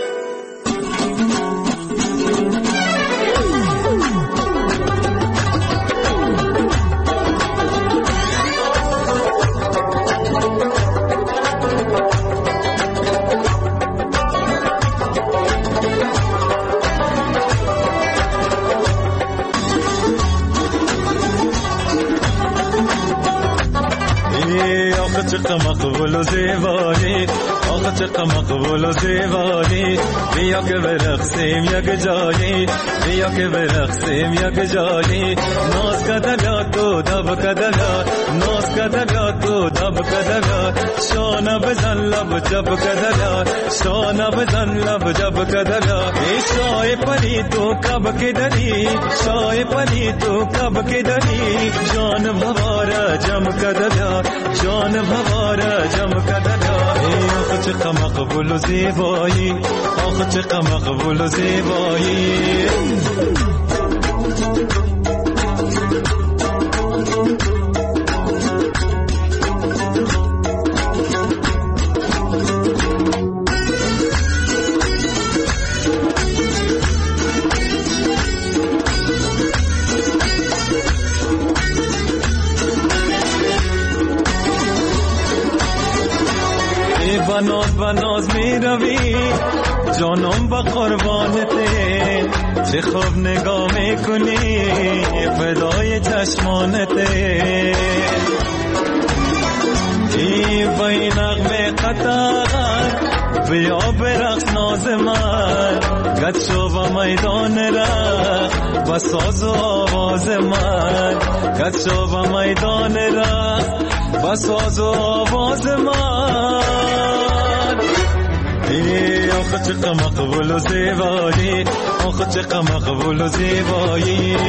چقدر مقبول و زیبایی، آخه چقدر مقبول و زیبایی، بیا که برقصیم یک جایی، بیا که برقصیم یک جایی. ناز کدلات تو دب کدلات، ناز کدلات تو دب کدلات، شانه بزن لب جب کدلات، شانه بزن لب جب کدلات. ای شای پری تو کب که دری، شای پری تو کب که دری، جان بواره جم کدلات، جان بواره جم کدلات. ای آخه چقدر مقبول و زیبایی، آخه چقدر مقبول و زیبایی. بناز می روی جانم با قربانته، چه خوب نگاه میکنی فدای چشمانته. ای بای نغمه قطار بیا برقص ناز من، گد شو با میدان رقص با ساز و آواز من، گد شو با میدان رقص با ساز و آواز من. ای آخه چقدر مقبول و زیبایی، آخه چقدر مقبول و زیبایی.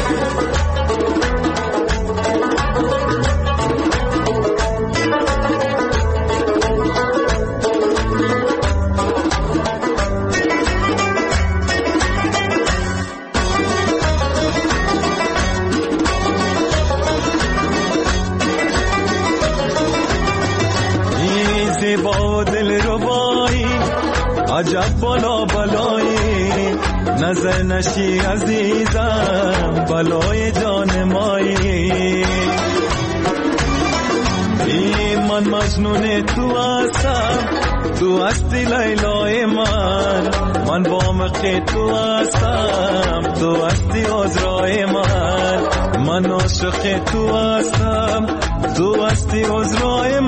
ای زیبا و دل ربایی، عجب بالا بالایی، نظر نشی عزیزم بلای جان مایی. ای من مجنون تو هستم، تو هستی لیلای من بامق تو هستم، تو هستی عذرای من عاشق تو هستم، تو هستی عذرای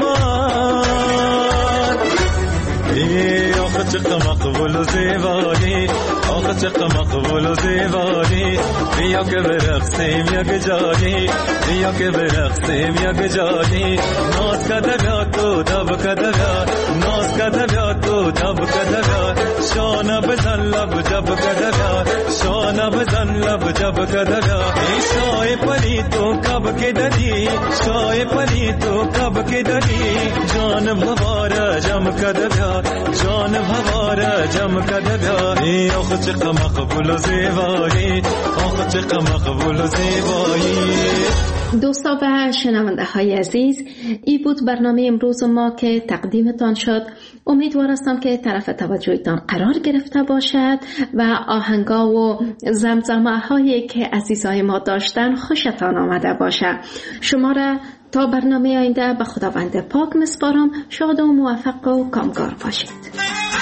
من. آخه چقدر مقبول و زیبایی، آخه چقدر مقبول و زیبایی، بیا که برقصیم یک جایی، بیا که برقصیم یک جایی. ناز کده بیا تو دب کده بیا، ناز کده بیا تو دب کده بیا، شانه بزن لب جب کده بیا، شانه بزن لب جب کده بیا. ای شای پلی تو کب که دری، شای پلی تو کب که دری، جان بواره جم کده بیا، جان بواره جم کده بیا. ای آخه چقدر مقبول و زیبایی، آخه چقدر مقبول و زیبایی.
دوستا و شنونده های عزیز، ای بود برنامه امروز ما که تقدیمتان شد. امیدوار هستم که طرف توجهتان قرار گرفته باشد و آهنگا و زمزمه هایی که عزیزای ما داشتن خوشتان آمده باشد. شما را تا برنامه آینده به خداوند پاک میسپارم. شاد و موفق و کامگار باشید.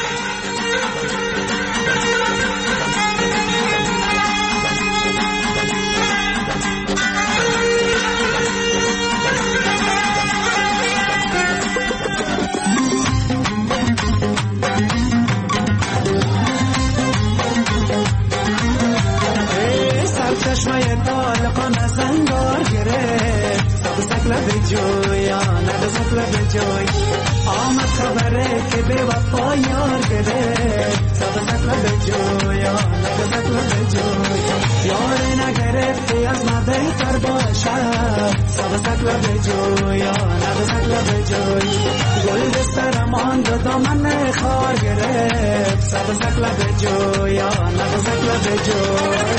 چشمه طالقان زنگار گرفت، سبزک لب جویان نبزک لب جوی. آمد خبره که به وفا یار گرفت، سبزک لب جویان نبزک لب جوی. یار نگرفتی از ما بهتر باشد، سبزک لب جویان نبزک لب جوی. گل دسترم آن دو دامن خار گرفت، سبزک لب جویان نبزک لب جوی.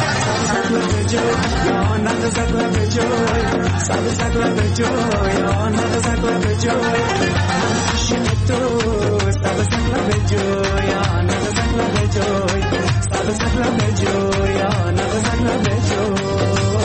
یا نبزک لب جوی، سبزک لب جوی، یا نبزک لب جوی. تو سبزک لب جوی، یا نبزک لب جوی، سبزک لب جوی، یا نبزک لب جوی.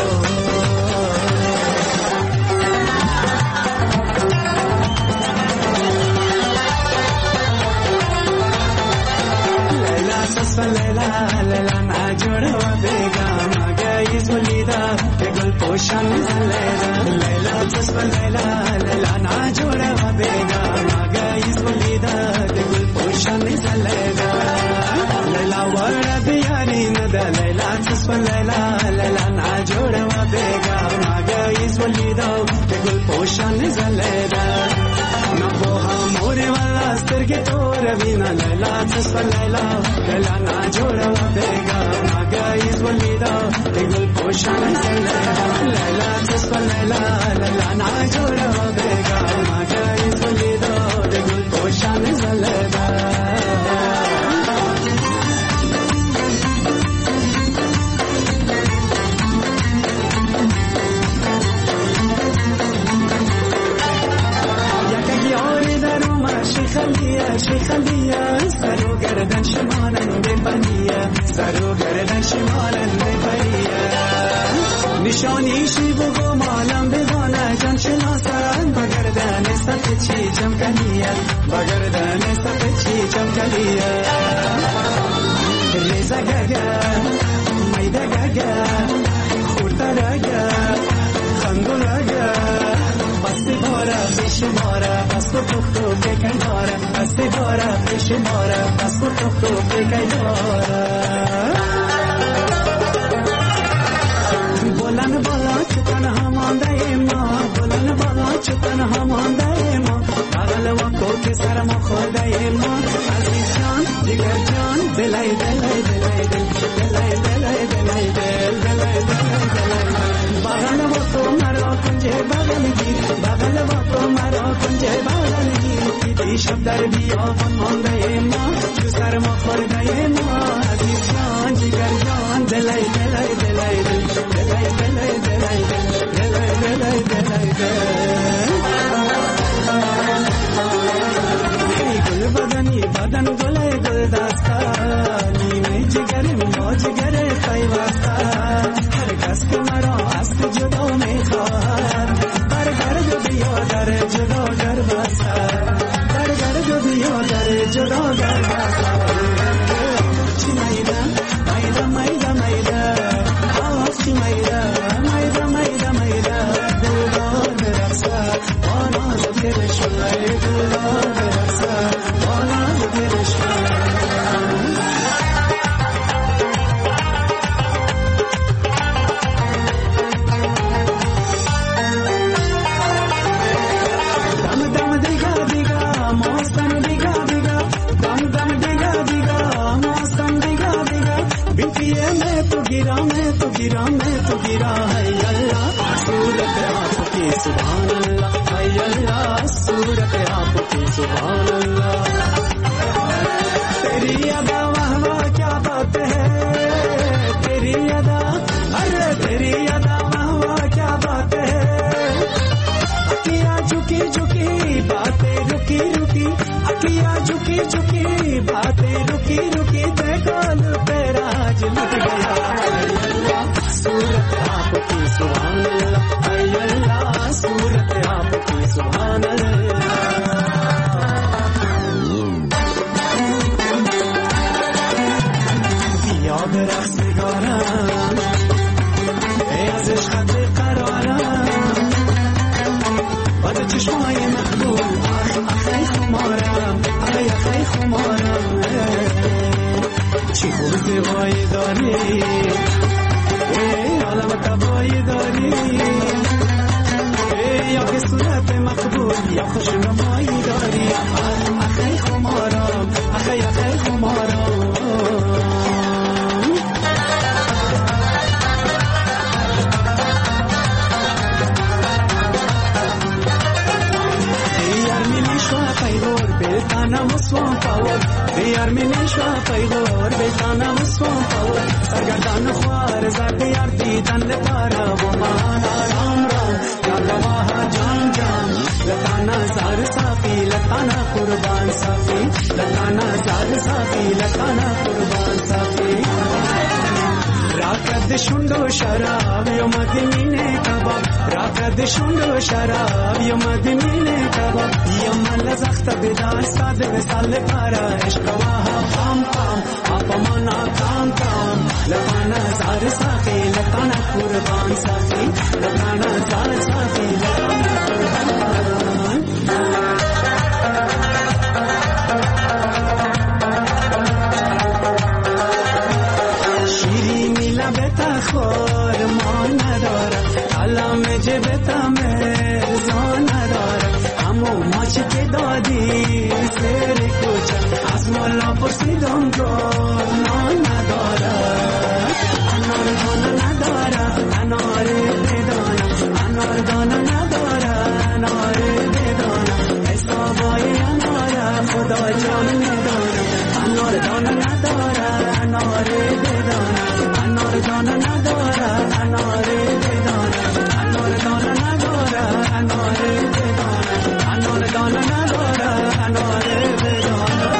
لیلا سس لیلا لیلا ناجور و بیگم گایز ولیدا که گل پوشان زلیدا. لیلا سس لیلا لیلا ناجور و بیگم گایز ولیدا که گل پوشان زلیدا. لیلا ورد بیاری ندا لیلا سس لیلا لیلا ناجور و بیگم گایز ولیدا که گل پوشان زلیدا. نبوها موری والا سترگی تو روینا لیلا سس لیلا لیلا ناجور و بیگم گایز ولیدا که گل پوشان زلیدا. لیلا سس لیلا لیلا ناجور و بیگم گایز ولیدا که گل پوشان زلیدا. شیخلیه سرو گردن شمالن بپریه، سرو گردن شمالن بپریه. نشانیشی بگو مالم بدانه جان شناسن، بگردن سفت چی چمکلیه، بگردن سفت چی چمکلیه. ریزه گگه میده گگه خورده گگه خندو گگه. بستی باره پیش باره بس تو تو بکی باره، بستی باره پیش باره بس تو تو بکی باره. بلند بالا چتن همانده ما، بلند بالا چتن همانده ما. بغل وقو که سر ما خورده ما. عزیز جان دیگر جان دلای دلای دلای دلای دلای دلای دلای دلای. بغل وقو مرا کنجه بغل گیر، بغل وقو مرا کنجه بغل گیر. دیدی شب در بیابان مانده ما، جو سر ما خورده ما. عزیز جان دیگر جان دلای دلای دلای دلای دلای دلای دلای دلای دلای دلای. گل بدنی بدن گل گل دستا، نیمه جگر ما جگر خیوستا. هر کس که مرا از تو جدا میخواهد، برگرد بیا در جدا در بستا. सूरत आपकी सुभान अल्लाह, हाय अल्लाह सूरत आपकी सुभान अल्लाह। तेरी अदा वाह वाह क्या बात है, तेरी अदा, अरे तेरी अदा वाह वाह क्या बात है। अखियाँ झुकी झुकी बातें रुकी रुकी, अखियाँ झुकी झुकी बातें रुकी रुकी, देखो तेरा आज लुट गया। सूरत आपकी सुभान अल्लाह, हाय अल्लाह सूरत आपकी सुभान अल्लाह। याद रख सिगारा از عشقت قرارم، باد چشمای مقبول اخی خمارم، اخی خمارم. چی خوب زیبایی داری، عالم تبایی داری، یا که صورت مقبول یا خوش نمایی داری، اخی خمارم، اخی خمارم. Beltana muswan power, diyar mine shwa paygor. Beltana muswan power, sargardan khwar zat yar didan le para wo mana ram ram. Ya gawah jam jam, latana zar safi, latana qurban safi, latana zar safi, latana qurban safi. Rakad shundo sharab yo madine kabab, rakad shundo sharab yo madine kabab. Yamal zakhta bidal sade sal para ishq waha pam pam, apamana kam kam. Latana zar safi, latana qurban safi, latana zar safi, latana qurban. خور ما ندارد علم جبتا مرزا ندارد، همو ماچ که دادی سر کوچه از مولا پرسیدم گنا ندارد. انار دانه ندارد انار بدانم، انار دانه ندارد انار بدانم، حسابای انار خدا جان ندارم. انار دانه ندارد انار بدانم، انار دانه ندارد انار بدانم، انار دانه ندارد انار بدانم، انار دانه ندارد انار بدانم.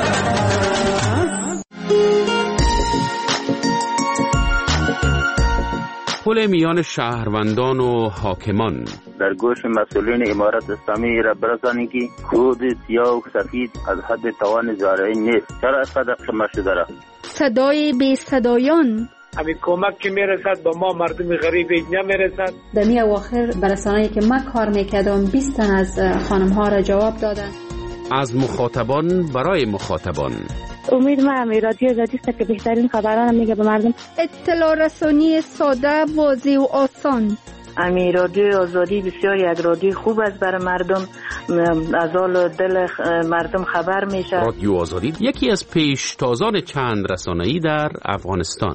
پل میان شهروندان و حاکمان.
در گوش مسئولین امارت اسلامی را برسانید که خود سیاه و سفید از حد توان زارعی نیست. چرا اینقدر شما شده را؟
صدای بی صدایان.
همین کمک که میرسد با ما مردم غریب نمیرسد.
در می اواخر برسانه‌ای که من کار میکردم 20 تن از خانم ها را جواب دادن.
از مخاطبان برای مخاطبان.
امید ما رادیو آزادی است که بهترین خبران میگه به مردم.
اطلاع رسانی ساده، واضح و آسان.
رادیو آزادی بسیار یک رادیو خوب است برای مردم، از حال دل مردم خبر میشه.
رادیو آزادی یکی از پیشتازان چند رسانه‌ای در افغانستان.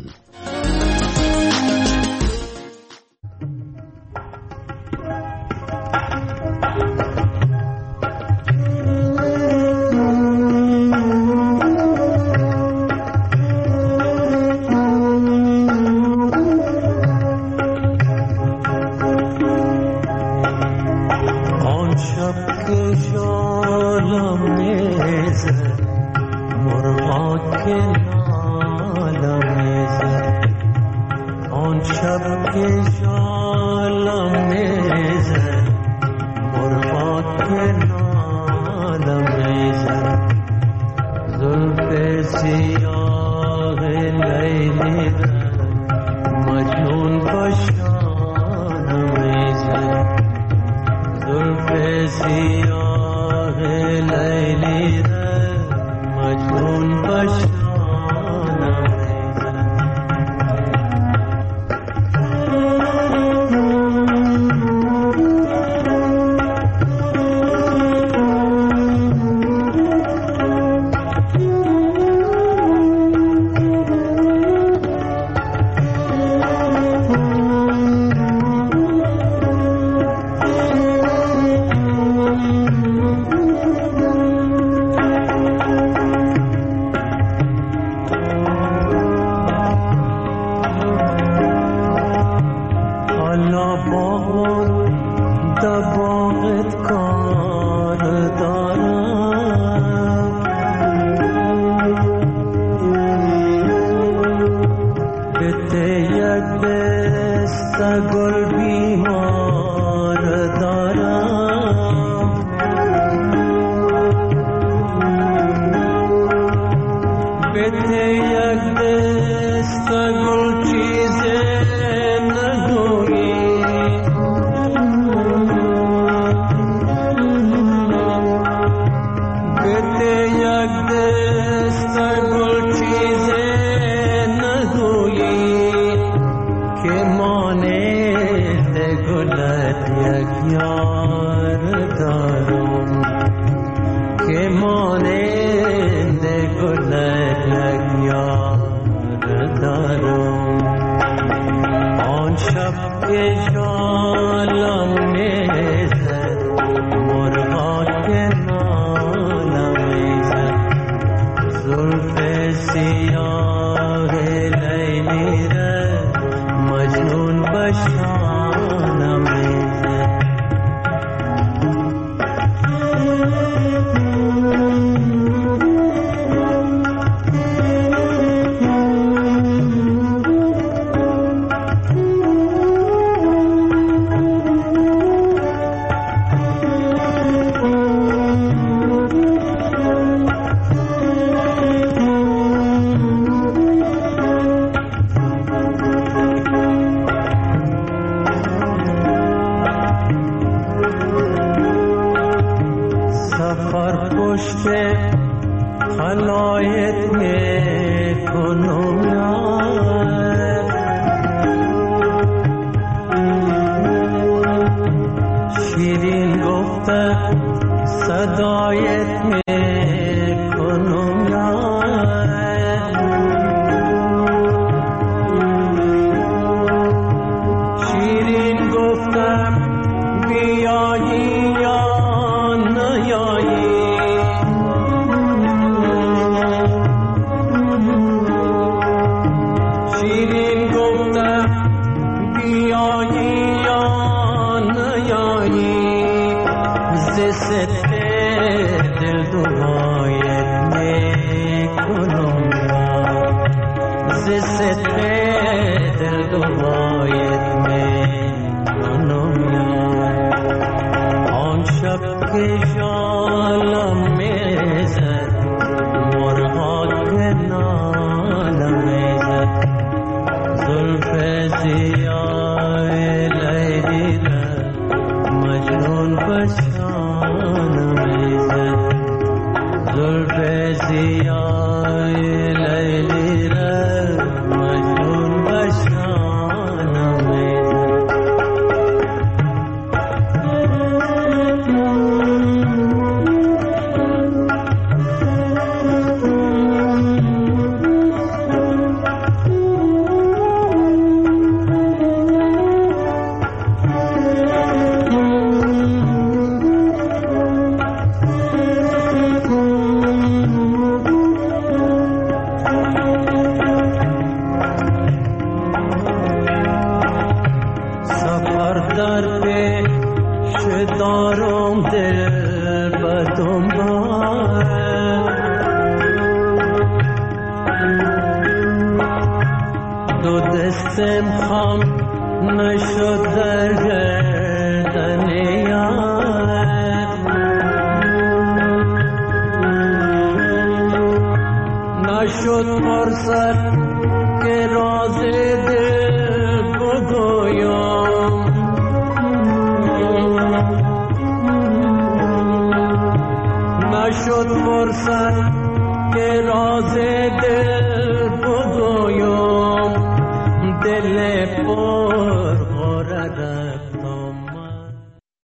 یک یار دارم که مانند گلت یک یار دارم. آن شب که جالم میزد مرغا که نالم میزد زلف سیاه لیلی را مجنون بشانم میزد. خلایت میکنم شیرین گفته صدایت میکنم شیرین گفته بیایی یا نیایی شیرین گفته بیایی یا نیایی ز ستم دل دعایت میکنم ز ستم دل دعایت میکنم. آن شب که جالم میزد مرغا که نالم میزد زلف سیاه لیلی را مجنون بشانم میزد زلف سیاه لیلی را مجنون بشانم میزد. در پیش دارم دل بدنبال دو دستم خم نشد در گردن یار نشد فرصت که راز دل بگویم نشد فرصت که راز دل بگویم دل پر